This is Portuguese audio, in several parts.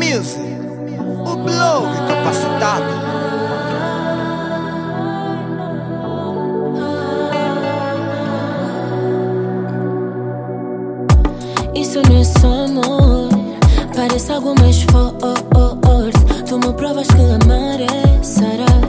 Music, o blog capacitado. Isso não é só amor, parece algo mais forte. Tu me provas que amar é sarar.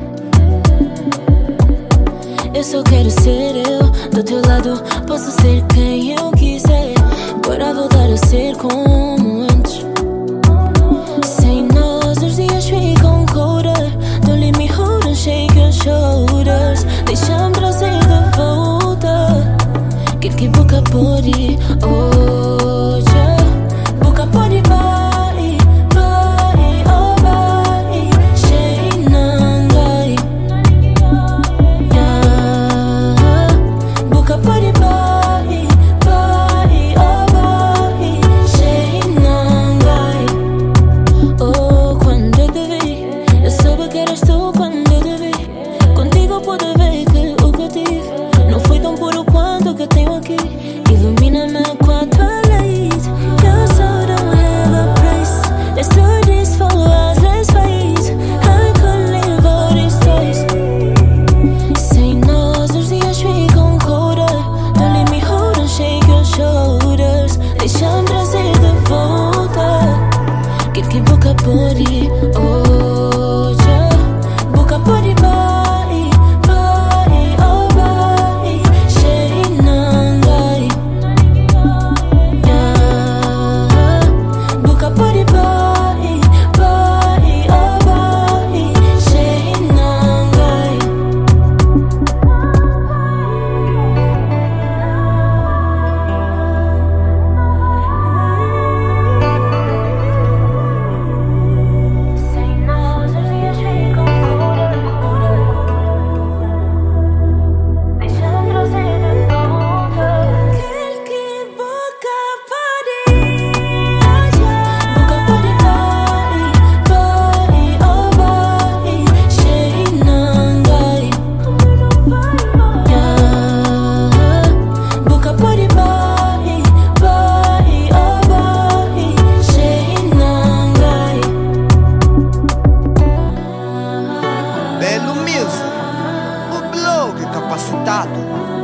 Eu só quero ser eu, do teu lado posso ser quem eu quiser. Bora voltar a ser como antes. Sem nós os dias ficam colder. Don't leave me hold and shake your shoulders. Deixa-me trazer de volta. Quero que boca pode hoje. Boca pode vai, vai, oh vai. Shei nangai. Boca pode vai, vai, oh vai. Shei nangai. Oh, quando eu te vi, eu soube que eras tu quando eu te vi. Contigo pude ver que o que eu tive não foi tão puro quanto o que eu tenho aqui. Ilumina-me com a tua luz. Your soul don't have a price. Let's do this for us, let's fight. I could live all these days. Sem nós os dias ficam colder. Don't leave me hold and shake your shoulders. Deixa-me trazer de volta. Quero que boca pode hoje. Boca pode vai, vai, oh vai. Shei nangai. Boca pode vai, vai, oh vai. Shei nangai. Sem nós os dias ficam colder. Deixa-me trazer de volta. Quero que boca pode boca pode vai, vai, oh vai. Shei nangai. Boca pode vai, vai, oh vai. Shei nangai. Belo Music, o blog capacitado.